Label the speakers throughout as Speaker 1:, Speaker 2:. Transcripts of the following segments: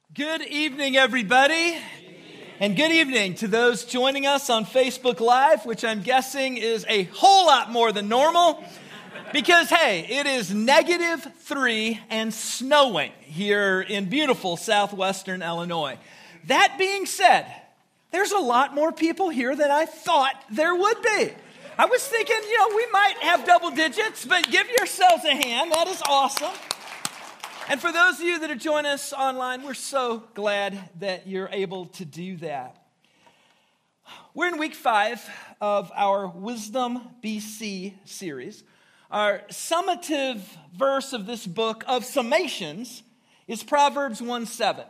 Speaker 1: Good evening, everybody. And good evening to those joining us on Facebook Live, which I'm guessing is a whole lot more than normal because, hey, it is -3 and snowing here in beautiful southwestern Illinois. That being said, there's a lot more people here than I thought there would be. I was thinking, we might have double digits, but give yourselves a hand. That is awesome. And for those of you that are joining us online, we're so glad that you're able to do that. We're in week 5 of our Wisdom BC series. Our summative verse of this book of summations is Proverbs 1:7.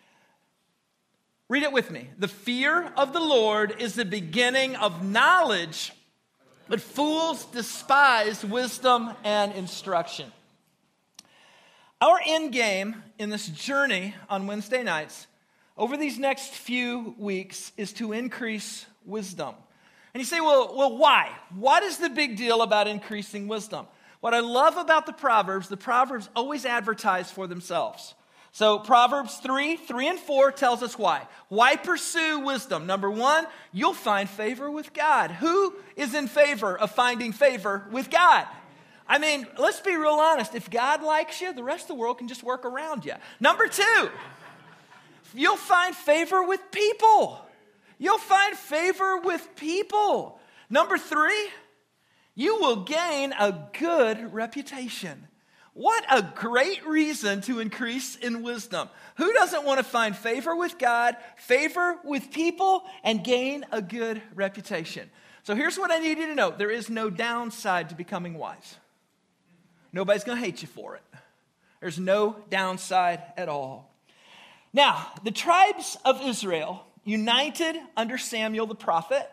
Speaker 1: Read it with me. The fear of the Lord is the beginning of knowledge, but fools despise wisdom and instruction. Our end game in this journey on Wednesday nights over these next few weeks is to increase wisdom. And you say, well, why? What is the big deal about increasing wisdom? What I love about the Proverbs always advertise for themselves. So Proverbs 3 and 4 tells us why. Why pursue wisdom? Number 1, you'll find favor with God. Who is in favor of finding favor with God? I mean, let's be real honest. If God likes you, the rest of the world can just work around you. Number 2, you'll find favor with people. You'll find favor with people. Number 3, you will gain a good reputation. What a great reason to increase in wisdom. Who doesn't want to find favor with God, favor with people, and gain a good reputation? So here's what I need you to know. There is no downside to becoming wise. Nobody's going to hate you for it. There's no downside at all. Now, the tribes of Israel united under Samuel the prophet.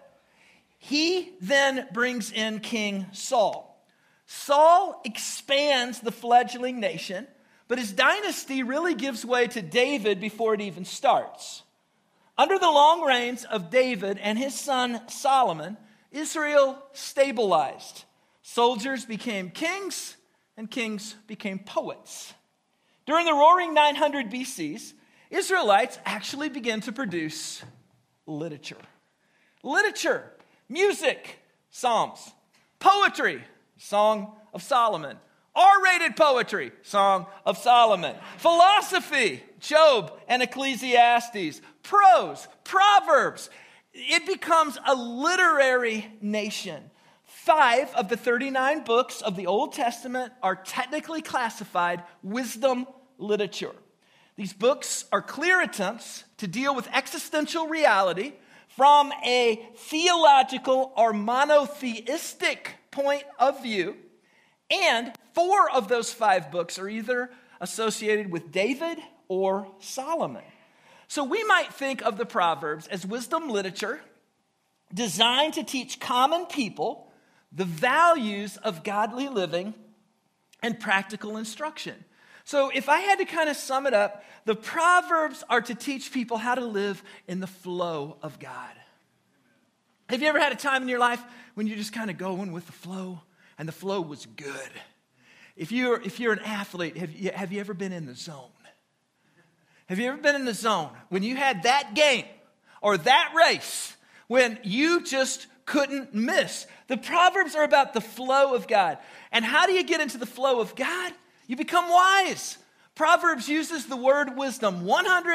Speaker 1: He then brings in King Saul. Saul expands the fledgling nation, but his dynasty really gives way to David before it even starts. Under the long reigns of David and his son Solomon, Israel stabilized. Soldiers became kings, and kings became poets. During the roaring 900 BCs, Israelites actually began to produce literature. Literature, music, psalms, poetry, Song of Solomon, R-rated poetry, Song of Solomon, philosophy, Job and Ecclesiastes, prose, Proverbs. It becomes a literary nation. 5 of the 39 books of the Old Testament are technically classified wisdom literature. These books are clear attempts to deal with existential reality from a theological or monotheistic point of view. And 4 of those 5 books are either associated with David or Solomon. So we might think of the Proverbs as wisdom literature designed to teach common people the values of godly living and practical instruction. So if I had to kind of sum it up, the Proverbs are to teach people how to live in the flow of God. Have you ever had a time in your life when you're just kind of going with the flow and the flow was good? If you're an athlete, have you ever been in the zone? Have you ever been in the zone when you had that game or that race when you just couldn't miss? The Proverbs are about the flow of God. And how do you get into the flow of God? You become wise. Proverbs uses the word wisdom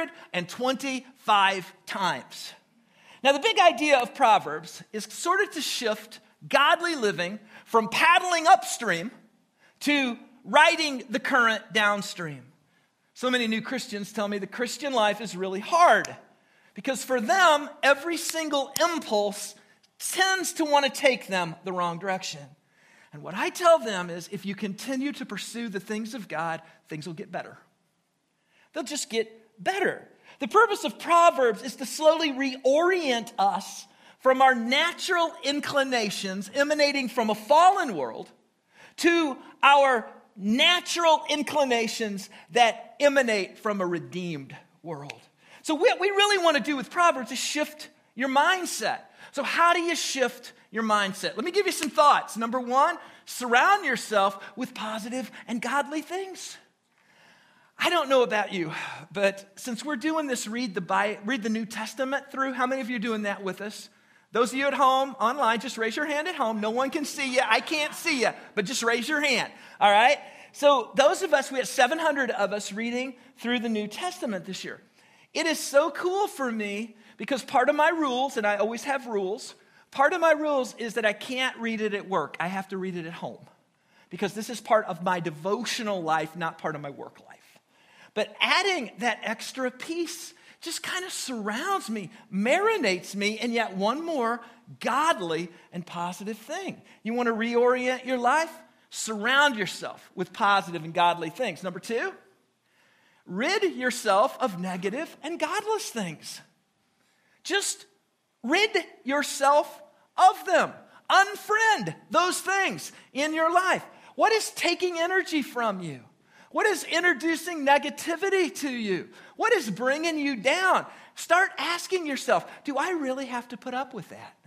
Speaker 1: 125 times. Now, the big idea of Proverbs is sort of to shift godly living from paddling upstream to riding the current downstream. So many new Christians tell me the Christian life is really hard because for them, every single impulse tends to want to take them the wrong direction. And what I tell them is if you continue to pursue the things of God, things will get better. They'll just get better. The purpose of Proverbs is to slowly reorient us from our natural inclinations emanating from a fallen world to our natural inclinations that emanate from a redeemed world. So what we really want to do with Proverbs is shift your mindset. So how do you shift your mindset? Let me give you some thoughts. Number 1, surround yourself with positive and godly things. I don't know about you, but since we're doing this read the New Testament through, how many of you are doing that with us? Those of you at home, online, just raise your hand at home. No one can see you. I can't see you, but just raise your hand, all right? So those of us, we have 700 of us reading through the New Testament this year. It is so cool for me because part of my rules, and I always have rules, part of my rules is that I can't read it at work. I have to read it at home because this is part of my devotional life, not part of my work life. But adding that extra piece just kind of surrounds me, marinates me, and yet one more godly and positive thing. You want to reorient your life? Surround yourself with positive and godly things. Number 2, rid yourself of negative and godless things. Just rid yourself of them. Unfriend those things in your life. What is taking energy from you? What is introducing negativity to you? What is bringing you down? Start asking yourself, do I really have to put up with that?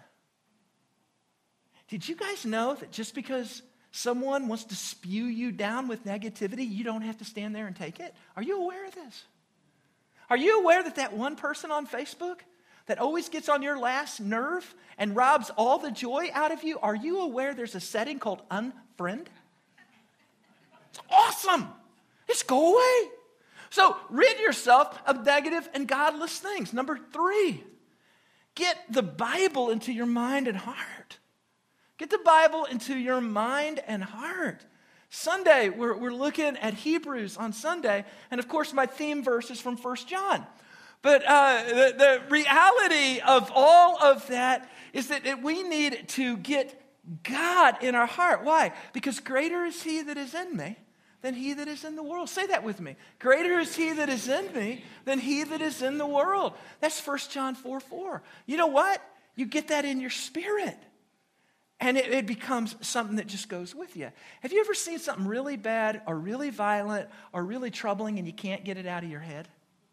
Speaker 1: Did you guys know that just because someone wants to spew you down with negativity, you don't have to stand there and take it? Are you aware of this? Are you aware that that one person on Facebook that always gets on your last nerve and robs all the joy out of you, are you aware there's a setting called unfriend? It's awesome. Just go away. So rid yourself of negative and godless things. Number 3, get the Bible into your mind and heart. Get the Bible into your mind and heart. Sunday, we're looking at Hebrews on Sunday, and of course my theme verse is from 1 John. But the reality of all of that is that we need to get God in our heart. Why? Because greater is He that is in me than he that is in the world. Say that with me. Greater is He that is in me than he that is in the world. That's 1 John 4:4. You know what? You get that in your spirit. And it becomes something that just goes with you. Have you ever seen something really bad or really violent or really troubling and you can't get it out of your head?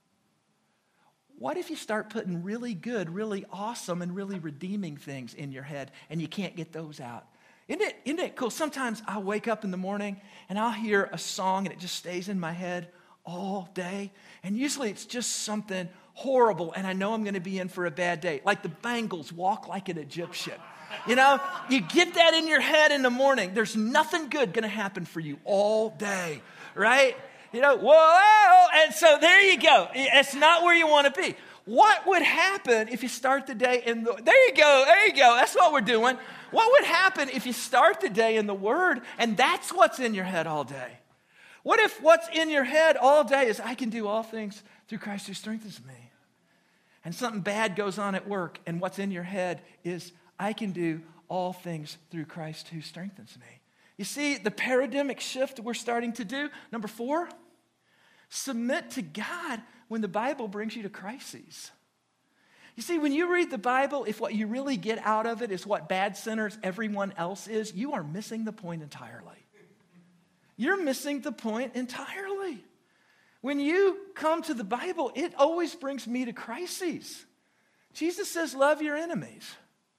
Speaker 1: What if you start putting really good, really awesome, and really redeeming things in your head and you can't get those out? Isn't it cool? Sometimes I'll wake up in the morning and I'll hear a song and it just stays in my head all day. And usually it's just something horrible and I know I'm going to be in for a bad day. Like the Bangles, Walk Like an Egyptian. You know, you get that in your head in the morning. There's nothing good going to happen for you all day, right? You know, whoa, and so there you go. It's not where you want to be. What would happen if you start the day in the, there you go. That's what we're doing. What would happen if you start the day in the Word and that's what's in your head all day? What if what's in your head all day is I can do all things through Christ who strengthens me? And something bad goes on at work and what's in your head is I can do all things through Christ who strengthens me. You see the paradigmic shift we're starting to do. Number 4, submit to God when the Bible brings you to crises. You see, when you read the Bible, if what you really get out of it is what bad sinners everyone else is, you are missing the point entirely. You're missing the point entirely. When you come to the Bible, it always brings me to crises. Jesus says, love your enemies.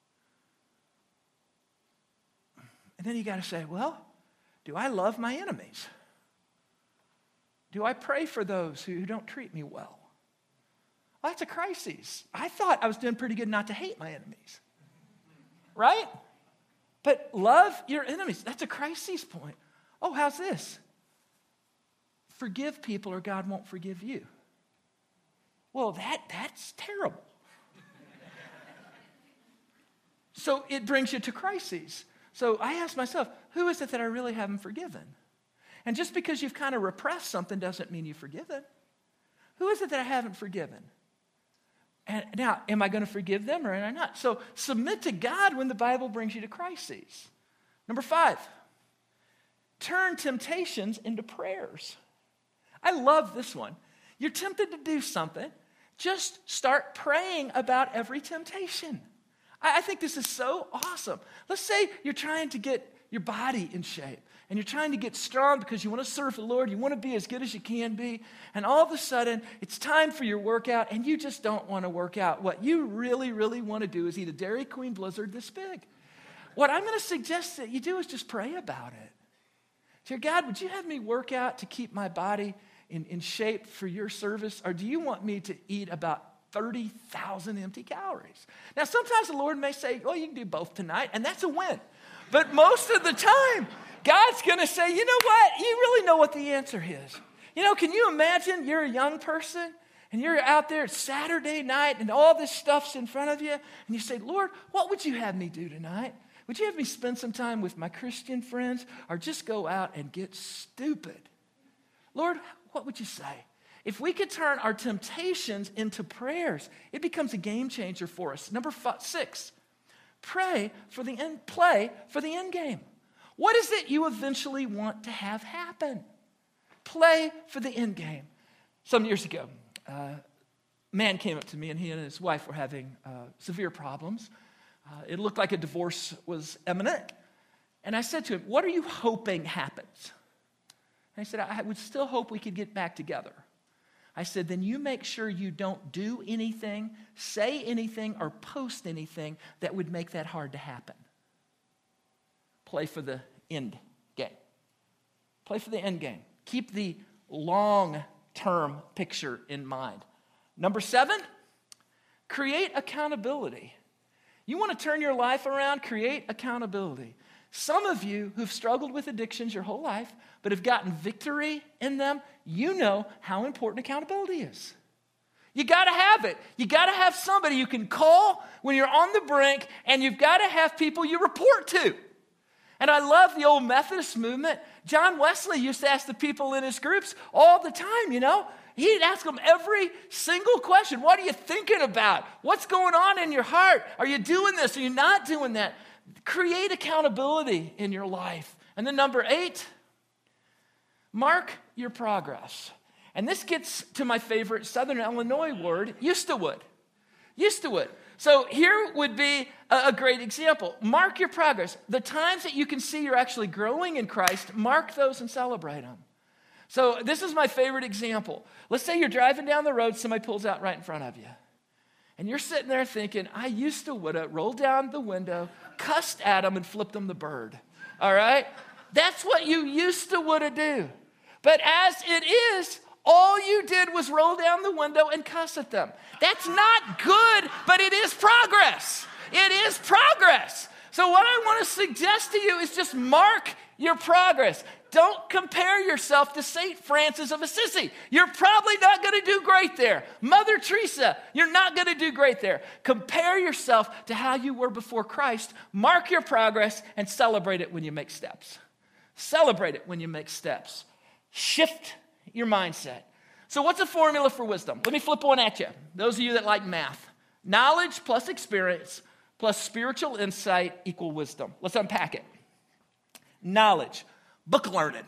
Speaker 1: And then you got to say, well, do I love my enemies? Do I pray for those who don't treat me well? Well, that's a crisis. I thought I was doing pretty good not to hate my enemies. Right? But love your enemies. That's a crisis point. Oh, how's this? Forgive people or God won't forgive you. Well, that's terrible. So it brings you to crises. So I ask myself, who is it that I really haven't forgiven? And just because you've kind of repressed something doesn't mean you've forgiven. Who is it that I haven't forgiven? And now, am I going to forgive them or am I not? So submit to God when the Bible brings you to crises. Number 5, turn temptations into prayers. I love this one. You're tempted to do something, just start praying about every temptation. I think this is so awesome. Let's say you're trying to get your body in shape and you're trying to get strong because you want to serve the Lord, you want to be as good as you can be, and all of a sudden it's time for your workout and you just don't want to work out. What you really, really want to do is eat a Dairy Queen Blizzard this big. What I'm going to suggest that you do is just pray about it. Dear God, would you have me work out to keep my body in shape for your service, or do you want me to eat about 30,000 empty calories? Now, sometimes the Lord may say, well, you can do both tonight, and that's a win. But most of the time, God's going to say, you know what? You really know what the answer is. You know, can you imagine you're a young person and you're out there, it's Saturday night, and all this stuff's in front of you, and you say, Lord, what would you have me do tonight? Would you have me spend some time with my Christian friends, or just go out and get stupid? Lord, what would you say? If we could turn our temptations into prayers, it becomes a game changer for us. Number 6, play for the end game. What is it you eventually want to have happen? Play for the end game. Some years ago, a man came up to me, and he and his wife were having severe problems. It looked like a divorce was imminent. And I said to him, what are you hoping happens? And he said, I would still hope we could get back together. I said, then you make sure you don't do anything, say anything, or post anything that would make that hard to happen. Play for the end game. Play for the end game. Keep the long-term picture in mind. Number 7, create accountability. You want to turn your life around? Create accountability. Some of you who've struggled with addictions your whole life, but have gotten victory in them, you know how important accountability is. You got to have it. You got to have somebody you can call when you're on the brink, and you've got to have people you report to. And I love the old Methodist movement. John Wesley used to ask the people in his groups all the time, you know. He'd ask them every single question. What are you thinking about? What's going on in your heart? Are you doing this? Are you not doing that? Create accountability in your life. And then number 8, mark your progress. And this gets to my favorite Southern Illinois word, used to would. Used to would. So here would be a great example. Mark your progress. The times that you can see you're actually growing in Christ, mark those and celebrate them. So this is my favorite example. Let's say you're driving down the road, somebody pulls out right in front of you. And you're sitting there thinking, I used to would have rolled down the window, cussed at them, and flipped them the bird. All right? That's what you used to would have do. But as it is, all you did was roll down the window and cuss at them. That's not good, but it is progress. It is progress. So what I want to suggest to you is just mark your progress. Don't compare yourself to St. Francis of Assisi. You're probably not going to do great there. Mother Teresa, you're not going to do great there. Compare yourself to how you were before Christ. Mark your progress and celebrate it when you make steps. Celebrate it when you make steps. Shift your mindset. So what's a formula for wisdom? Let me flip one at you. Those of you that like math. Knowledge plus experience plus spiritual insight equal wisdom. Let's unpack it. Knowledge. Book learning.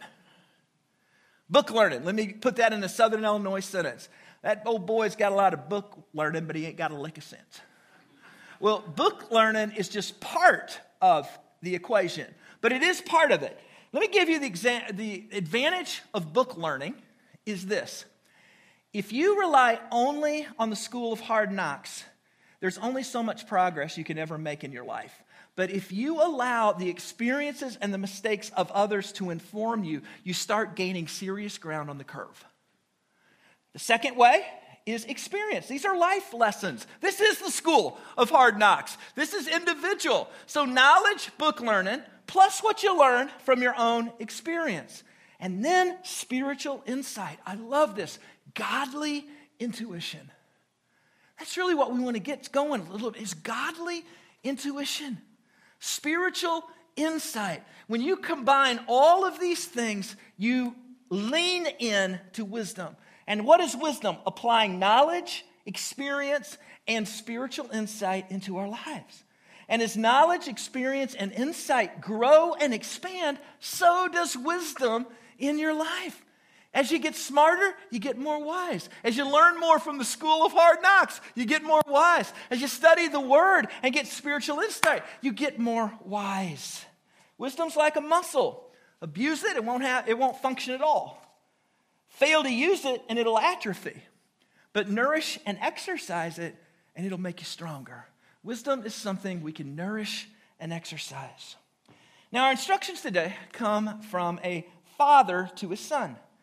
Speaker 1: Book learning. Let me put that in a Southern Illinois sentence. That old boy's got a lot of book learning, but he ain't got a lick of sense. Well, book learning is just part of the equation, but it is part of it. Let me give you the advantage of book learning is this. If you rely only on the school of hard knocks, there's only so much progress you can ever make in your life. But if you allow the experiences and the mistakes of others to inform you, you start gaining serious ground on the curve. The second way is experience. These are life lessons. This is the school of hard knocks. This is individual. So knowledge, book learning, plus what you learn from your own experience. And then spiritual insight. I love this. Godly intuition. That's really what we want to get going a little bit, is godly intuition. Spiritual insight. When you combine all of these things, you lean in to wisdom. And what is wisdom? Applying knowledge, experience, and spiritual insight into our lives. And as knowledge, experience, and insight grow and expand, so does wisdom in your life. As you get smarter, you get more wise. As you learn more from the school of hard knocks, you get more wise. As you study the word and get spiritual insight, you get more wise. Wisdom's like a muscle. Abuse it, it won't function at all. Fail to use it, and it'll atrophy. But nourish and exercise it, and it'll make you stronger. Wisdom is something we can nourish and exercise. Now, our instructions today come from a father to his son.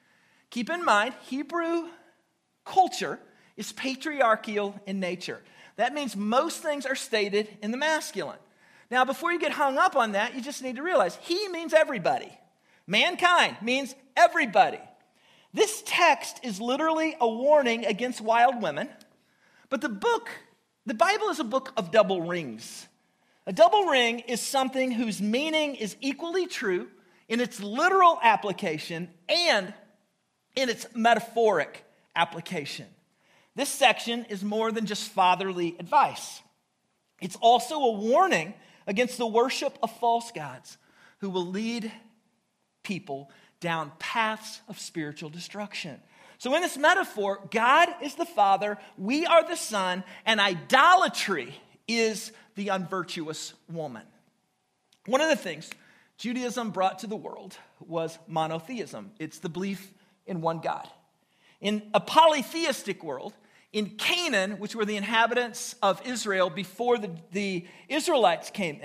Speaker 1: Keep in mind, Hebrew culture is patriarchal in nature. That means most things are stated in the masculine. Now, before you get hung up on that, you just need to realize he means everybody. Mankind means everybody. This text is literally a warning against wild women, but the Bible is a book of double rings. A double ring is something whose meaning is equally true in its literal application and in its metaphoric application. This section is more than just fatherly advice. It's also a warning against the worship of false gods who will lead people down paths of spiritual destruction. So in this metaphor, God is the Father, we are the Son, and idolatry is the unvirtuous woman. One of the things Judaism brought to the world was monotheism. It's the belief in one God. In a polytheistic world, in Canaan, which were the inhabitants of Israel before the Israelites came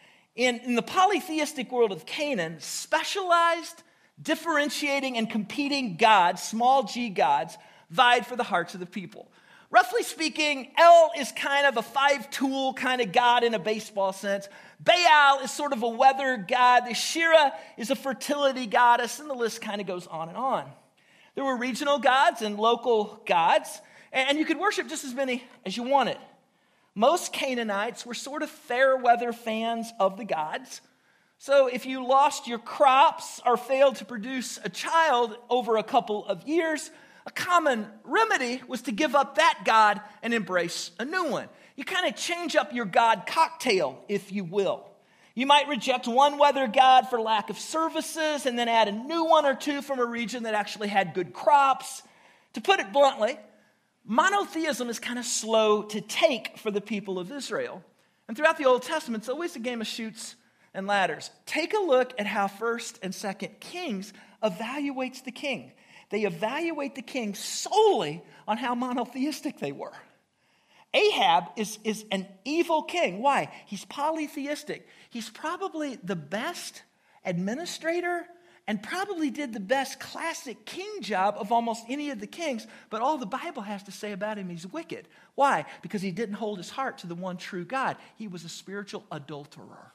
Speaker 1: in the polytheistic world of Canaan, specialized, differentiating, and competing gods, small g gods, vied for the hearts of the people. Roughly speaking, El is kind of a five-tool kind of god in a baseball sense. Baal is sort of a weather god. The Asherah is a fertility goddess, and the list kind of goes on and on. There were regional gods and local gods, and you could worship just as many as you wanted. Most Canaanites were sort of fair weather fans of the gods. So if you lost your crops or failed to produce a child over a couple of years, a common remedy was to give up that god and embrace a new one. You kind of change up your god cocktail, if you will. You might reject one weather god for lack of services and then add a new one or two from a region that actually had good crops. To put it bluntly, monotheism is kind of slow to take for the people of Israel. And throughout the Old Testament, it's always a game of chutes and ladders. Take a look at how 1st and 2nd Kings evaluates the king. They evaluate the king solely on how monotheistic they were. Ahab is an evil king. Why? He's polytheistic. He's probably the best administrator and probably did the best classic king job of almost any of the kings, but all the Bible has to say about him, he's wicked. Why? Because he didn't hold his heart to the one true God. He was a spiritual adulterer.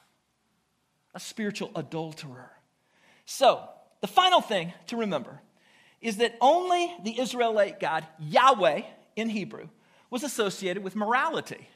Speaker 1: A spiritual adulterer. So, the final thing to remember is that only the Israelite God, Yahweh in Hebrew, was associated with morality.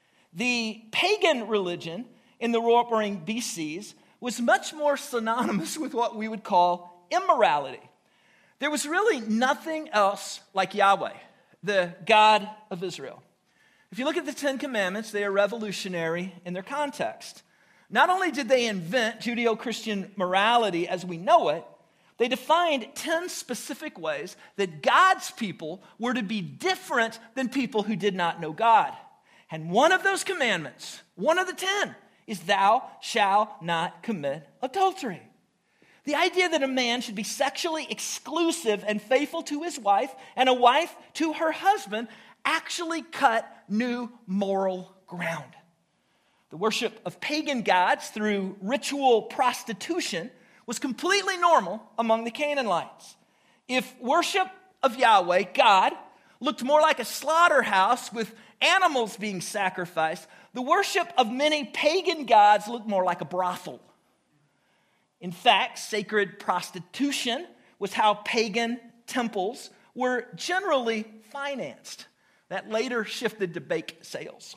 Speaker 1: The pagan religion in the warring BCs was much more synonymous with what we would call immorality. There was really nothing else like Yahweh, the God of Israel. If you look at the Ten Commandments, they are revolutionary in their context. Not only did they invent Judeo-Christian morality as we know it, they defined 10 specific ways that God's people were to be different than people who did not know God. And one of those commandments, one of the 10, is thou shalt not commit adultery. The idea that a man should be sexually exclusive and faithful to his wife and a wife to her husband actually cut new moral ground. The worship of pagan gods through ritual prostitution was completely normal among the Canaanites. If worship of Yahweh, God, looked more like a slaughterhouse with animals being sacrificed, the worship of many pagan gods looked more like a brothel. In fact, sacred prostitution was how pagan temples were generally financed. That later shifted to bake sales.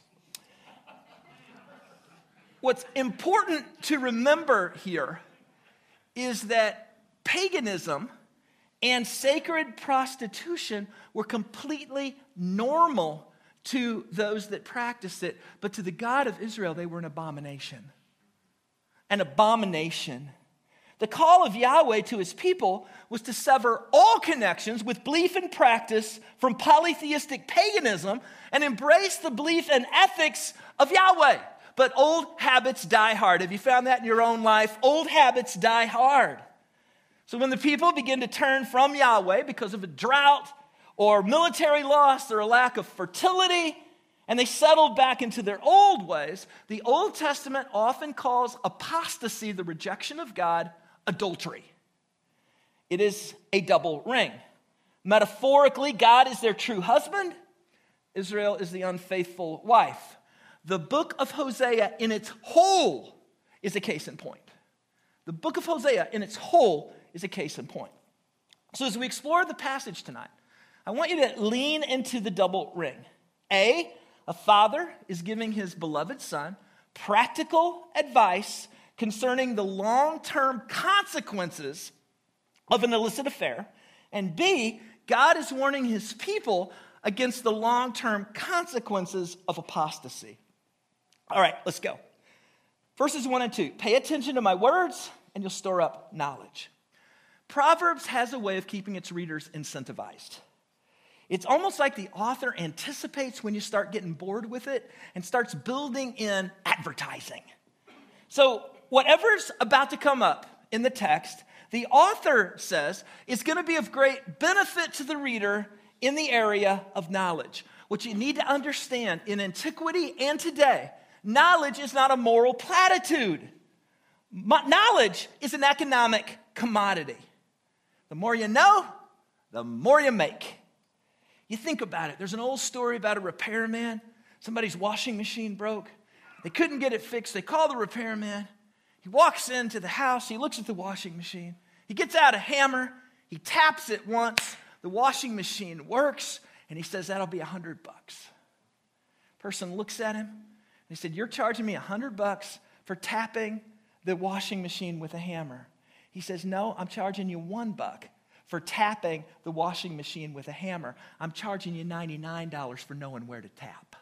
Speaker 1: What's important to remember here is that paganism and sacred prostitution were completely normal to those that practiced it, but to the God of Israel, they were an abomination. An abomination. The call of Yahweh to his people was to sever all connections with belief and practice from polytheistic paganism and embrace the belief and ethics of Yahweh. But old habits die hard. Have you found that in your own life? Old habits die hard. So when the people begin to turn from Yahweh because of a drought or military loss or a lack of fertility, and they settled back into their old ways, the Old Testament often calls apostasy, the rejection of God, adultery. it is a double ring. Metaphorically, God is their true husband. Israel is the unfaithful wife. The book of Hosea in its whole is a case in point. The book of Hosea in its whole is a case in point. So as we explore the passage tonight, I want you to lean into the double ring. A father is giving his beloved son practical advice concerning the long-term consequences of an illicit affair. And B, God is warning his people against the long-term consequences of apostasy. All right, let's go. Verses 1 and 2. Pay attention to my words, and you'll store up knowledge. Proverbs has a way of keeping its readers incentivized. It's almost like the author anticipates when you start getting bored with it and starts building in advertising. So whatever's about to come up in the text, the author says is going to be of great benefit to the reader in the area of knowledge. What you need to understand in antiquity and today, knowledge is not a moral platitude. Knowledge is an economic commodity. The more you know, the more you make. You think about it. There's an old story about a repairman. Somebody's washing machine broke. They couldn't get it fixed. They call the repairman. He walks into the house. He looks at the washing machine. He gets out a hammer. He taps it once. The washing machine works. And he says, that'll be $100. Person looks at him. And he said, you're charging me $100 for tapping the washing machine with a hammer. He says, no, I'm charging you $1 for tapping the washing machine with a hammer. I'm charging you $99 for knowing where to tap.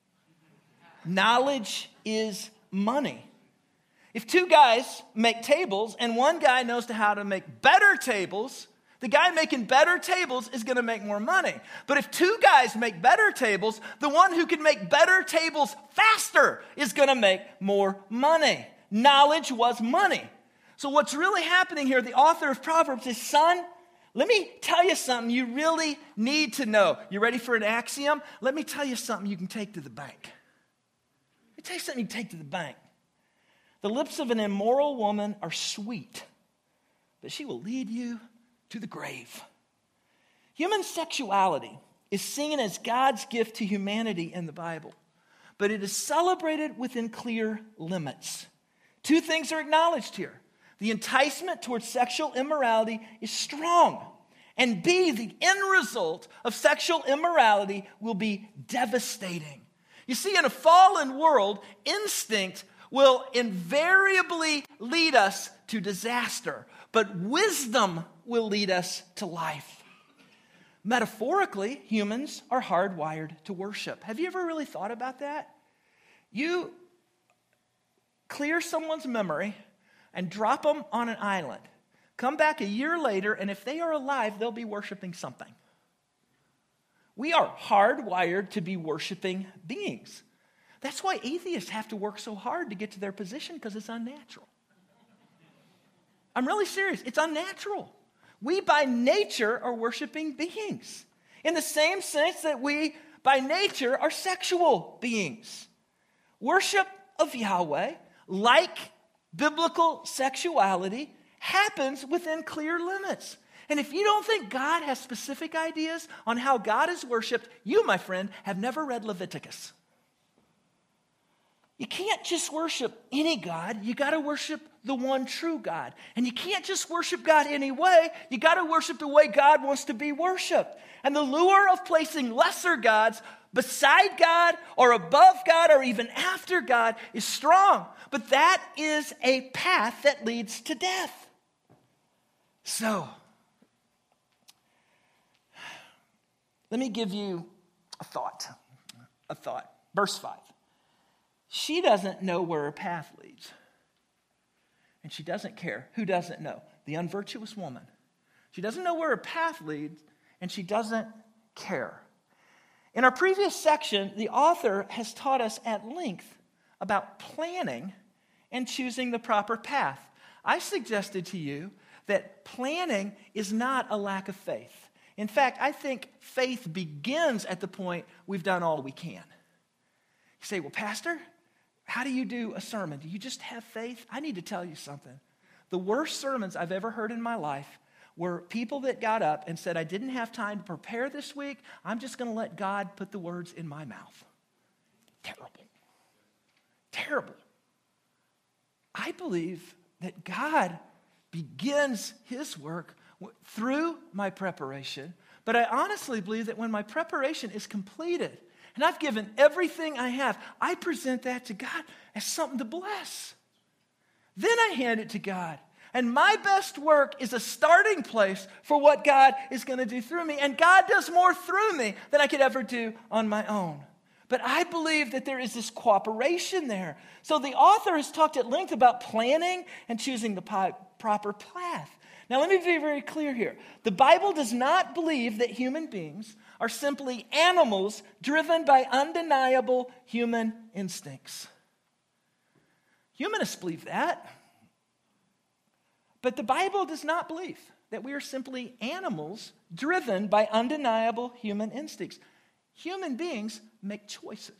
Speaker 1: Knowledge is money. If two guys make tables and one guy knows how to make better tables, the guy making better tables is going to make more money. But if two guys make better tables, the one who can make better tables faster is going to make more money. Knowledge was money. So what's really happening here, the author of Proverbs is, son, let me tell you something you really need to know. You ready for an axiom? Let me tell you something you can take to the bank. Let me tell you something you can take to the bank. The lips of an immoral woman are sweet, but she will lead you to the grave. Human sexuality is seen as God's gift to humanity in the Bible, but it is celebrated within clear limits. Two things are acknowledged here. The enticement towards sexual immorality is strong. And B, the end result of sexual immorality will be devastating. You see, in a fallen world, instinct will invariably lead us to disaster, but wisdom will lead us to life. Metaphorically, humans are hardwired to worship. Have you ever really thought about that? You clear someone's memory and drop them on an island. Come back a year later, and if they are alive, they'll be worshiping something. We are hardwired to be worshiping beings. That's why atheists have to work so hard to get to their position, because it's unnatural. I'm really serious. It's unnatural. We, by nature, are worshiping beings in the same sense that we, by nature, are sexual beings. Worship of Yahweh, like biblical sexuality, happens within clear limits. And if you don't think God has specific ideas on how God is worshiped, you, my friend, have never read Leviticus. You can't just worship any God. You got to worship the one true God. And you can't just worship God any way. You got to worship the way God wants to be worshiped. And the lure of placing lesser gods beside God or above God or even after God is strong. But that is a path that leads to death. So, let me give you a thought. Verse 5. She doesn't know where her path leads. And she doesn't care. Who doesn't know? The unvirtuous woman. She doesn't know where her path leads, and she doesn't care. In our previous section, the author has taught us at length about planning and choosing the proper path. I suggested to you that planning is not a lack of faith. In fact, I think faith begins at the point we've done all we can. You say, well, Pastor, how do you do a sermon? Do you just have faith? I need to tell you something. The worst sermons I've ever heard in my life were people that got up and said, I didn't have time to prepare this week. I'm just going to let God put the words in my mouth. Terrible. Terrible. I believe that God begins his work through my preparation, but I honestly believe that when my preparation is completed and I've given everything I have, I present that to God as something to bless. Then I hand it to God. And my best work is a starting place for what God is going to do through me. And God does more through me than I could ever do on my own. But I believe that there is this cooperation there. So the author has talked at length about planning and choosing the proper path. Now let me be very clear here. The Bible does not believe that human beings are simply animals driven by undeniable human instincts. Humanists believe that. But the Bible does not believe that we are simply animals driven by undeniable human instincts. Human beings make choices.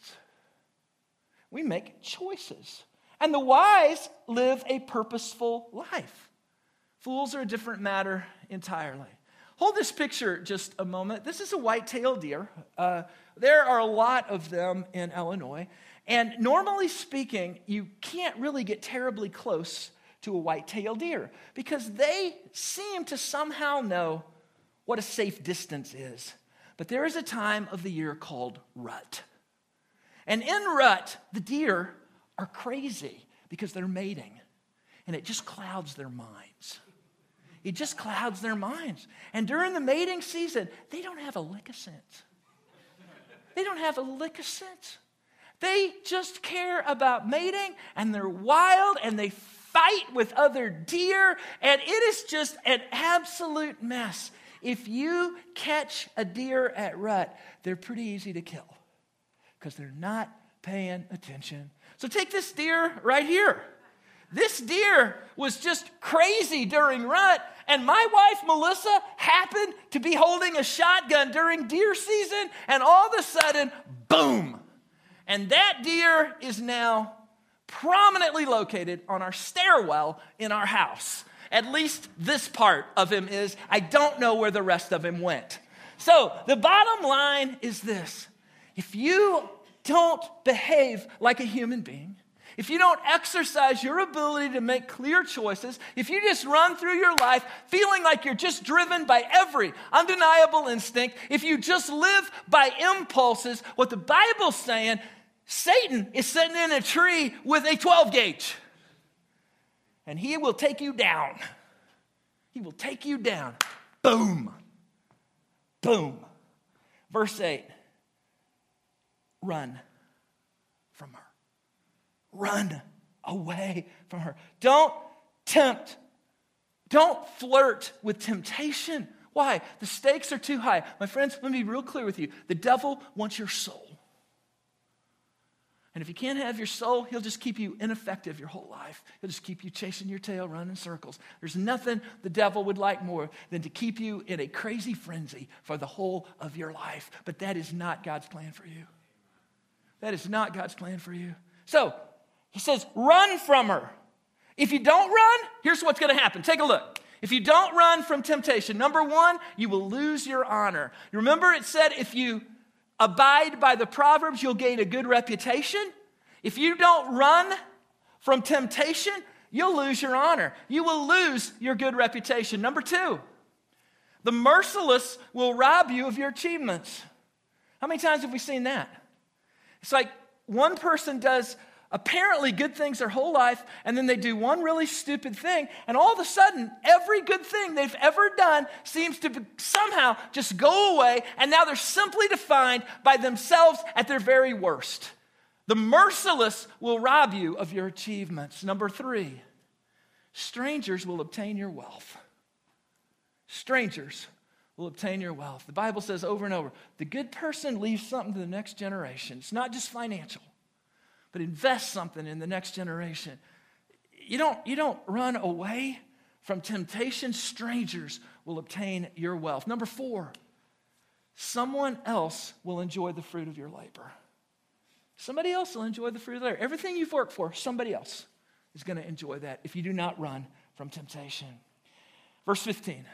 Speaker 1: We make choices. And the wise live a purposeful life. Fools are a different matter entirely. Hold this picture just a moment. This is a white-tailed deer. There are a lot of them in Illinois. And normally speaking, you can't really get terribly close to a white-tailed deer because they seem to somehow know what a safe distance is. But there is a time of the year called rut. And in rut, the deer are crazy because they're mating. And it just clouds their minds. It just clouds their minds. And during the mating season, they don't have a lick of sense. They don't have a lick of sense. They just care about mating, and they're wild, and they fight with other deer, and it is just an absolute mess. If you catch a deer at rut, they're pretty easy to kill because they're not paying attention. So take this deer right here. This deer was just crazy during rut, and my wife, Melissa, happened to be holding a shotgun during deer season, and all of a sudden, boom. And that deer is now prominently located on our stairwell in our house. At least this part of him is. I don't know where the rest of him went. So the bottom line is this. If you don't behave like a human being, if you don't exercise your ability to make clear choices, if you just run through your life feeling like you're just driven by every undeniable instinct, if you just live by impulses, what the Bible's saying, Satan is sitting in a tree with a 12 gauge. And he will take you down. He will take you down. Boom. Boom. Verse 8. Run from her. Run away from her. Don't tempt. Don't flirt with temptation. Why? The stakes are too high. My friends, let me be real clear with you. The devil wants your soul. And if he can't have your soul, he'll just keep you ineffective your whole life. He'll just keep you chasing your tail, running in circles. There's nothing the devil would like more than to keep you in a crazy frenzy for the whole of your life. But that is not God's plan for you. That is not God's plan for you. So, he says, run from her. If you don't run, here's what's going to happen. Take a look. If you don't run from temptation, number one, you will lose your honor. You remember it said if you abide by the Proverbs, you'll gain a good reputation. If you don't run from temptation, you'll lose your honor. You will lose your good reputation. Number two, the merciless will rob you of your achievements. How many times have we seen that? It's like one person does apparently good things their whole life, and then they do one really stupid thing, and all of a sudden, every good thing they've ever done seems to somehow just go away, and now they're simply defined by themselves at their very worst. The merciless will rob you of your achievements. Number three, strangers will obtain your wealth. Strangers will obtain your wealth. The Bible says over and over, the good person leaves something to the next generation. It's not just financial, but invest something in the next generation. You don't run away from temptation. Strangers will obtain your wealth. Number four, someone else will enjoy the fruit of your labor. Somebody else will enjoy the fruit of their labor. Everything you've worked for, somebody else is going to enjoy that if you do not run from temptation. Verse 15.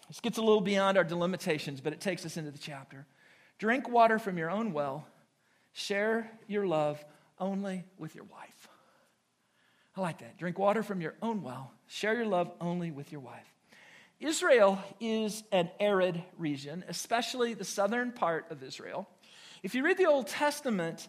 Speaker 1: This gets a little beyond our delimitations, but it takes us into the chapter. Drink water from your own well. Share your love only with your wife. I like that. Drink water from your own well. Share your love only with your wife. Israel is an arid region, especially the southern part of Israel. If you read the Old Testament,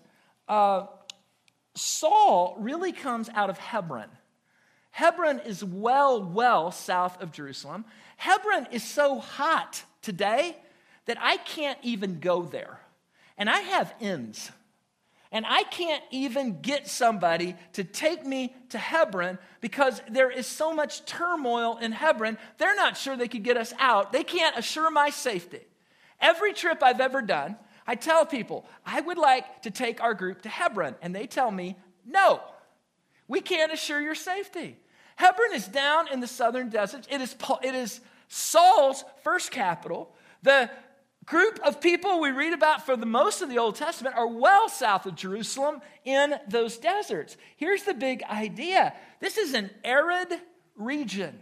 Speaker 1: Saul really comes out of Hebron. Hebron is well south of Jerusalem. Hebron is so hot today that I can't even go there. And I have ends. And I can't even get somebody to take me to Hebron because there is so much turmoil in Hebron. They're not sure they could get us out. They can't assure my safety. Every trip I've ever done, I tell people, I would like to take our group to Hebron. And they tell me, no, we can't assure your safety. Hebron is down in the southern deserts. It is Saul's first capital. The group of people we read about for the most of the Old Testament are well south of Jerusalem in those deserts. Here's the big idea. This is an arid region.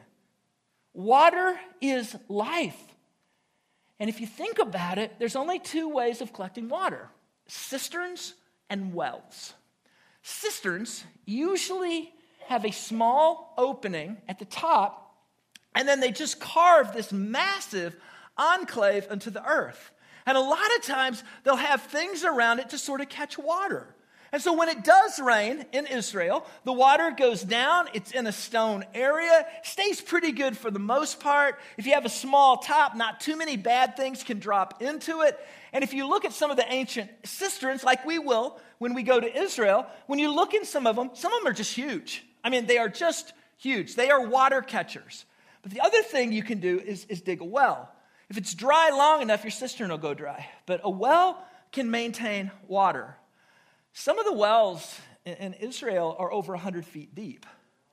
Speaker 1: Water is life. And if you think about it, there's only two ways of collecting water: cisterns and wells. Cisterns usually have a small opening at the top, and then they just carve this massive enclave into the earth. And a lot of times they'll have things around it to sort of catch water. And so when it does rain in Israel, the water goes down. It's in a stone area, stays pretty good for the most part. If you have a small top, not too many bad things can drop into it. And if you look at some of the ancient cisterns, like we will when we go to Israel, when you look in some of them are just huge. I mean, they are just huge. They are water catchers. But the other thing you can do is dig a well. If it's dry long enough, your cistern will go dry. But a well can maintain water. Some of the wells in Israel are over 100 feet deep.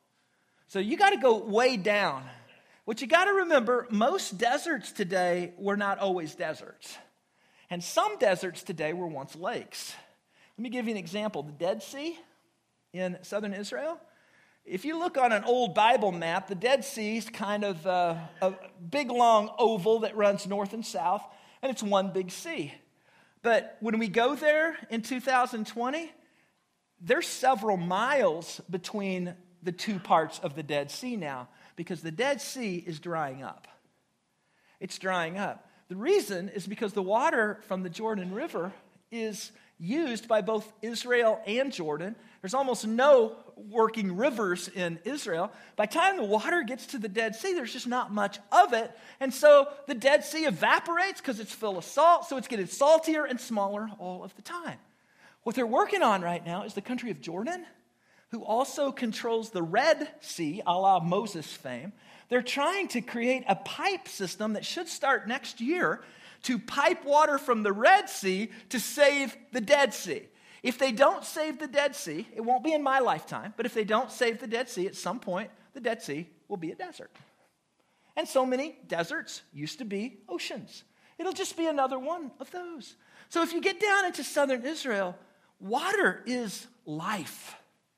Speaker 1: So you got to go way down. What you got to remember, most deserts today were not always deserts. And some deserts today were once lakes. Let me give you an example. The Dead Sea in southern Israel. If you look on an old Bible map, the Dead Sea is kind of a big, long oval that runs north and south, and it's one big sea. But when we go there in 2020, there's several miles between the two parts of the Dead Sea now because the Dead Sea is drying up. It's drying up. The reason is because the water from the Jordan River is used by both Israel and Jordan. There's almost no working rivers in Israel. By the time the water gets to the Dead Sea, there's just not much of it. And so the Dead Sea evaporates because it's full of salt, so it's getting saltier and smaller all of the time. What they're working on right now is the country of Jordan, who also controls the Red Sea, a la Moses' fame. They're trying to create a pipe system that should start next year to pipe water from the Red Sea to save the Dead Sea. If they don't save the Dead Sea, it won't be in my lifetime, but if they don't save the Dead Sea, at some point, the Dead Sea will be a desert. And so many deserts used to be oceans. It'll just be another one of those. So if you get down into southern Israel, water is life.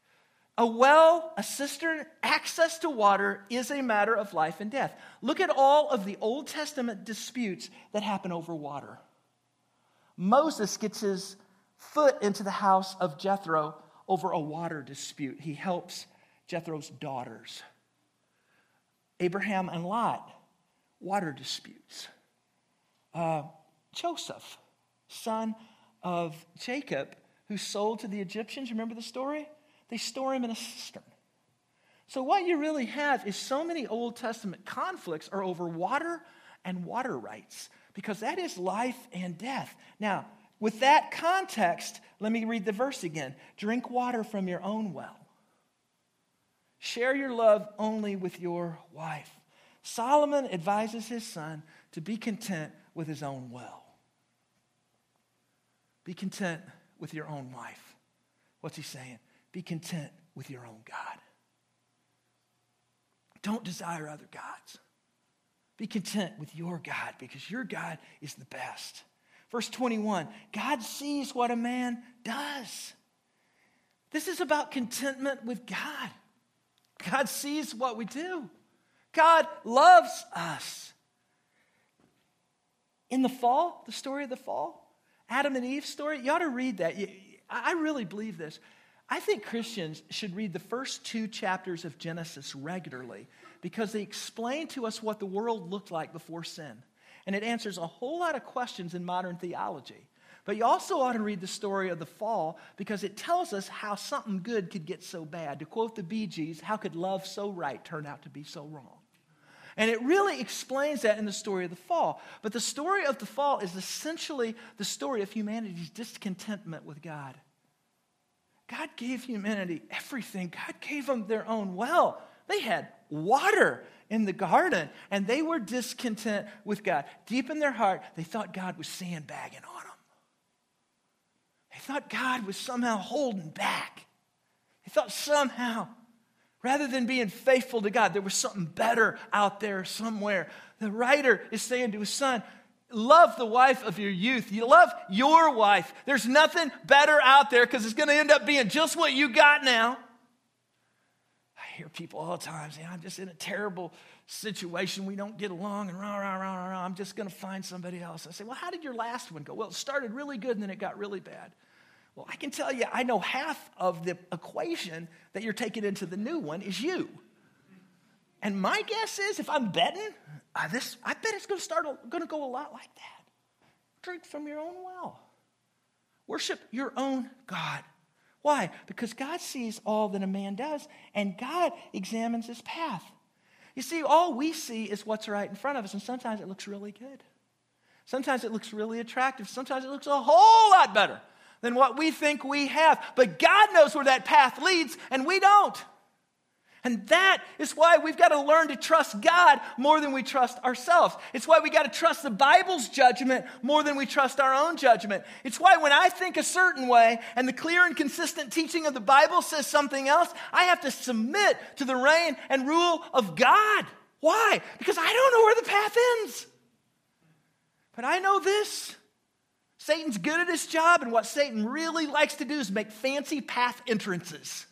Speaker 1: A well, a cistern, access to water is a matter of life and death. Look at all of the Old Testament disputes that happen over water. Moses gets his foot into the house of Jethro over a water dispute. He helps Jethro's daughters. Abraham and Lot, water disputes. Joseph, son of Jacob, who's sold to the Egyptians. Remember the story? They store him in a cistern. So what you really have is so many Old Testament conflicts are over water and water rights, because that is life and death. Now, with that context, let me read the verse again. Drink water from your own well. Share your love only with your wife. Solomon advises his son to be content with his own well. Be content with your own wife. What's he saying? Be content with your own God. Don't desire other gods. Be content with your God, because your God is the best. Verse 21, God sees what a man does. This is about contentment with God. God sees what we do. God loves us. in the fall, the story of the fall, Adam and Eve's story, you ought to read that. I really believe this. I think Christians should read the first 2 chapters of Genesis regularly because they explain to us what the world looked like before sin. And it answers a whole lot of questions in modern theology. But you also ought to read the story of the fall because it tells us how something good could get so bad. To quote the Bee Gees, how could love so right turn out to be so wrong? And it really explains that in the story of the fall. But the story of the fall is essentially the story of humanity's discontentment with God. God gave humanity everything. God gave them their own well. They had water in the garden, and they were discontent with God. Deep in their heart, they thought God was sandbagging on them. They thought God was somehow holding back. They thought somehow, rather than being faithful to God, there was something better out there somewhere. The writer is saying to his son, love the wife of your youth. You love your wife. There's nothing better out there because it's going to end up being just what you got now. I hear people all the time say, I'm just in a terrible situation. We don't get along and rah, rah, rah, rah. I'm just going to find somebody else. I say, well, how did your last one go? Well, it started really good and then it got really bad. Well, I can tell you, I know half of the equation that you're taking into the new one is you. And my guess is, if I'm betting, I bet it's going to go a lot like that. Drink from your own well. Worship your own God. Why? Because God sees all that a man does, and God examines his path. You see, all we see is what's right in front of us, and sometimes it looks really good. Sometimes it looks really attractive. Sometimes it looks a whole lot better than what we think we have. But God knows where that path leads, and we don't. And that is why we've got to learn to trust God more than we trust ourselves. It's why we got to trust the Bible's judgment more than we trust our own judgment. It's why when I think a certain way and the clear and consistent teaching of the Bible says something else, I have to submit to the reign and rule of God. Why? Because I don't know where the path ends. But I know this. Satan's good at his job, and what Satan really likes to do is make fancy path entrances.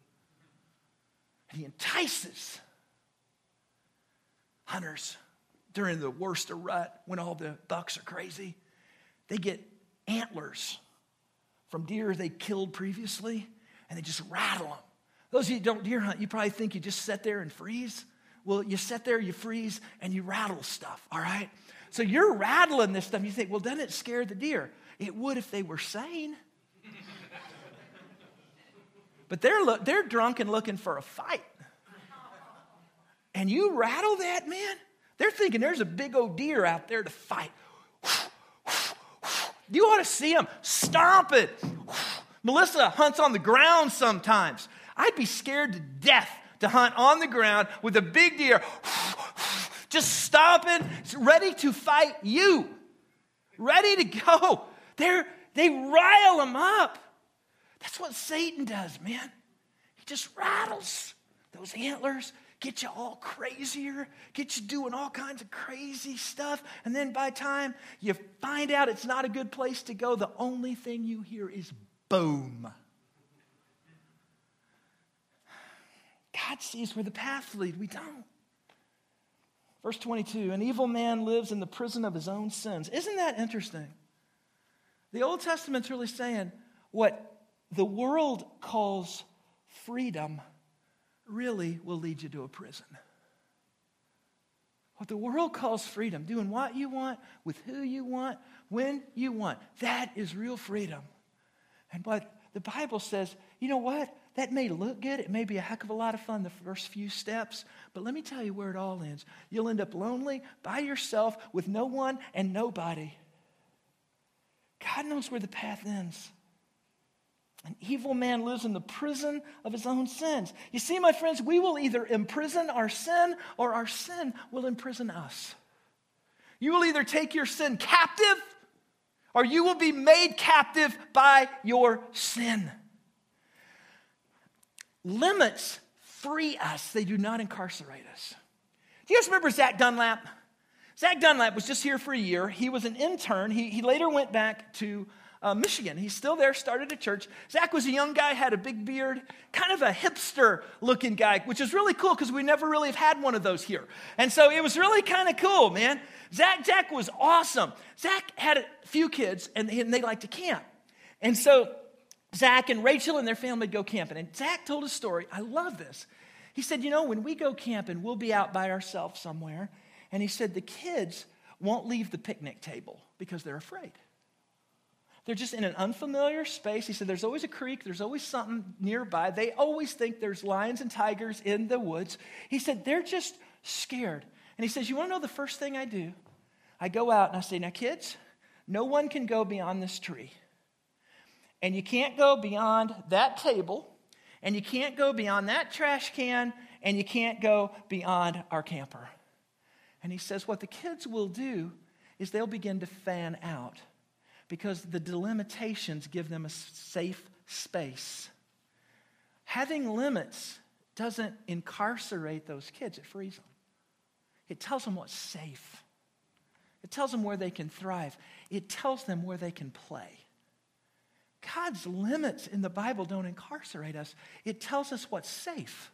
Speaker 1: And he entices hunters during the worst of rut when all the bucks are crazy. They get antlers from deer they killed previously, and they just rattle them. Those of you who don't deer hunt, you probably think you just sit there and freeze. Well, you sit there, you freeze, and you rattle stuff, all right? So you're rattling this stuff. You think, well, doesn't it scare the deer? It would if they were sane. But they're drunk and looking for a fight. And you rattle that, man, they're thinking there's a big old deer out there to fight. You ought to see them stomping. Melissa hunts on the ground sometimes. I'd be scared to death to hunt on the ground with a big deer just stomping, ready to fight you. Ready to go. They rile them up. That's what Satan does, man. He just rattles those antlers, get you all crazier, get you doing all kinds of crazy stuff. And then by the time you find out it's not a good place to go, the only thing you hear is boom. God sees where the paths lead. We don't. Verse 22, an evil man lives in the prison of his own sins. Isn't that interesting? The Old Testament's really saying what the world calls freedom really will lead you to a prison. What the world calls freedom, doing what you want, with who you want, when you want, that is real freedom. And what the Bible says, you know what? That may look good. It may be a heck of a lot of fun the first few steps. But let me tell you where it all ends. You'll end up lonely, by yourself, with no one and nobody. God knows where the path ends. An evil man lives in the prison of his own sins. You see, my friends, we will either imprison our sin or our sin will imprison us. You will either take your sin captive or you will be made captive by your sin. Limits free us. They do not incarcerate us. Do you guys remember Zach Dunlap? Zach Dunlap was just here for a year. He was an intern. He later went back to Michigan. He's still there, started a church. Zach was a young guy, had a big beard, kind of a hipster-looking guy, which is really cool because we never really have had one of those here. And so it was really kind of cool, man. Zach was awesome. Zach had a few kids, and they liked to camp. And so Zach and Rachel and their family would go camping. And Zach told a story. I love this. He said, when we go camping, we'll be out by ourselves somewhere. And he said the kids won't leave the picnic table because they're afraid. They're just in an unfamiliar space. He said there's always a creek. There's always something nearby. They always think there's lions and tigers in the woods. He said they're just scared. And he says, you want to know the first thing I do? I go out and I say, now kids, no one can go beyond this tree. And you can't go beyond that table. And you can't go beyond that trash can. And you can't go beyond our camper. And he says what the kids will do is they'll begin to fan out because the delimitations give them a safe space. Having limits doesn't incarcerate those kids, it frees them. It tells them what's safe. It tells them where they can thrive. It tells them where they can play. God's limits in the Bible don't incarcerate us. It tells us what's safe.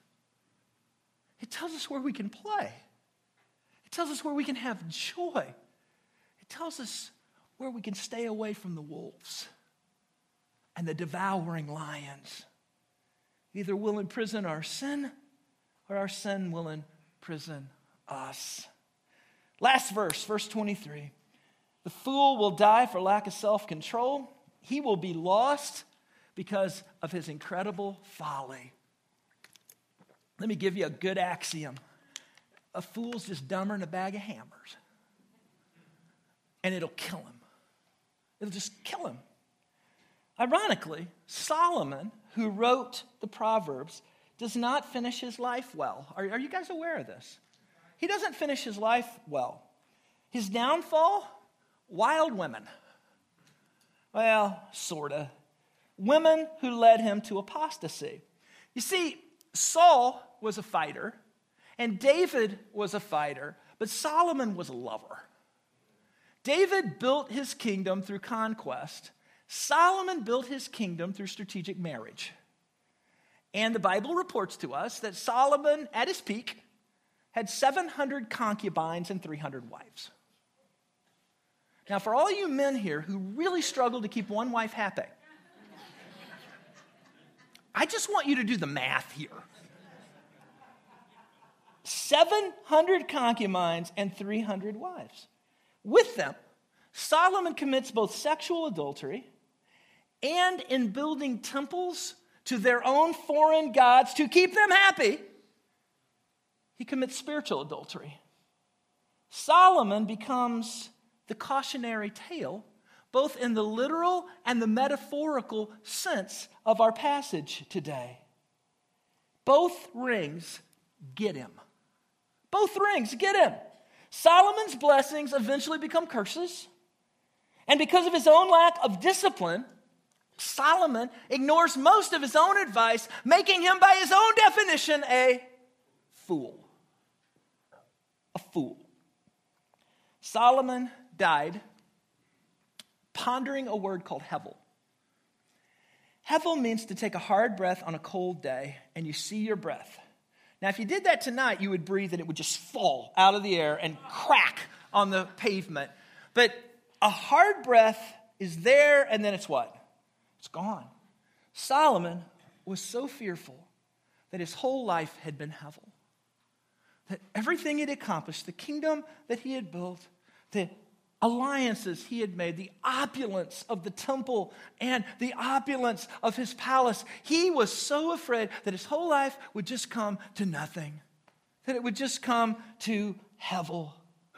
Speaker 1: It tells us where we can play. It tells us where we can have joy. It tells us where we can stay away from the wolves and the devouring lions. Either we'll imprison our sin or our sin will imprison us. Last verse 23. The fool will die for lack of self-control. He will be lost because of his incredible folly. Let me give you a good axiom. A fool's just dumber than a bag of hammers. And it'll kill him. It'll just kill him. Ironically, Solomon, who wrote the Proverbs, does not finish his life well. Are you guys aware of this? He doesn't finish his life well. His downfall, wild women. Well, sort of. Women who led him to apostasy. You see, Saul was a fighter, and David was a fighter, but Solomon was a lover. David built his kingdom through conquest. Solomon built his kingdom through strategic marriage. And the Bible reports to us that Solomon, at his peak, had 700 concubines and 300 wives. Now, for all you men here who really struggle to keep one wife happy, I just want you to do the math here. 700 concubines and 300 wives. With them, Solomon commits both sexual adultery and in building temples to their own foreign gods to keep them happy, he commits spiritual adultery. Solomon becomes the cautionary tale, both in the literal and the metaphorical sense of our passage today. Both rings get him. Both rings get him. Solomon's blessings eventually become curses. And because of his own lack of discipline, Solomon ignores most of his own advice, making him, by his own definition, a fool. A fool. Solomon died pondering a word called hevel. Hevel means to take a hard breath on a cold day, and you see your breath. Now, if you did that tonight, you would breathe and it would just fall out of the air and crack on the pavement. But a hard breath is there, and then it's what? It's gone. Solomon was so fearful that his whole life had been hevel. That everything he'd accomplished, the kingdom that he had built, the alliances he had made, the opulence of the temple and the opulence of his palace, he was so afraid that his whole life would just come to nothing, that it would just come to hevel.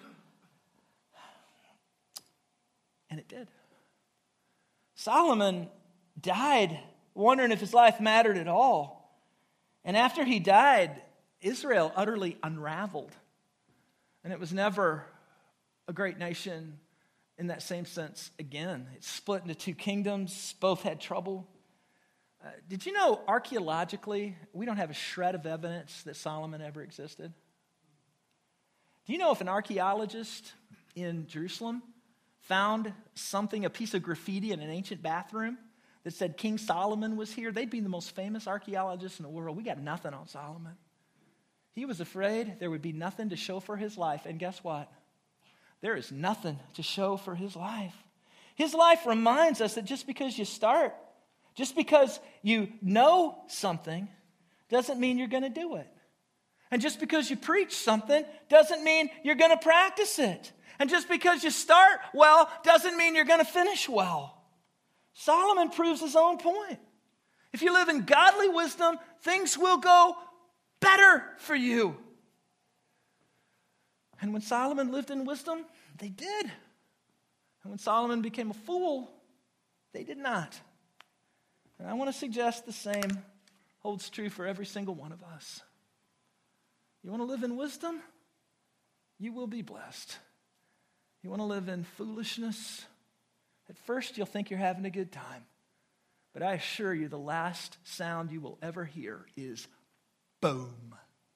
Speaker 1: And it did. Solomon died wondering if his life mattered at all. And after he died, Israel utterly unraveled. And it was never a great nation in that same sense again. It split into two kingdoms. Both had trouble. Did you know archaeologically, we don't have a shred of evidence that Solomon ever existed? Do you know if an archaeologist in Jerusalem found something, a piece of graffiti in an ancient bathroom that said King Solomon was here, they'd be the most famous archaeologists in the world. We got nothing on Solomon. He was afraid there would be nothing to show for his life. And guess what? There is nothing to show for his life. His life reminds us that just because you start, just because you know something, doesn't mean you're going to do it. And just because you preach something doesn't mean you're going to practice it. And just because you start well doesn't mean you're going to finish well. Solomon proves his own point. If you live in godly wisdom, things will go better for you. And when Solomon lived in wisdom, they did. And when Solomon became a fool, they did not. And I want to suggest the same holds true for every single one of us. You want to live in wisdom? You will be blessed. You want to live in foolishness? At first, you'll think you're having a good time. But I assure you, the last sound you will ever hear is boom.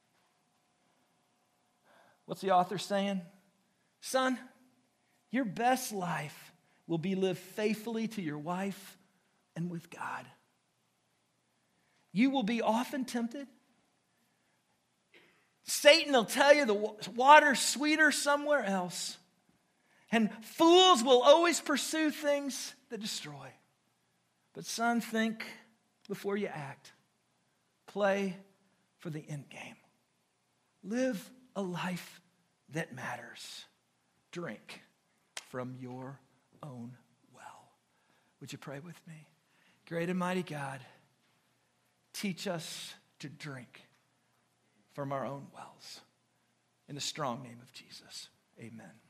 Speaker 1: What's the author saying? Son, your best life will be lived faithfully to your wife and with God. You will be often tempted. Satan will tell you the water's sweeter somewhere else. And fools will always pursue things that destroy. But son, think before you act. Play for the end game. Live a life that matters. Drink from your own well. Would you pray with me? Great and mighty God, teach us to drink from our own wells. In the strong name of Jesus, amen.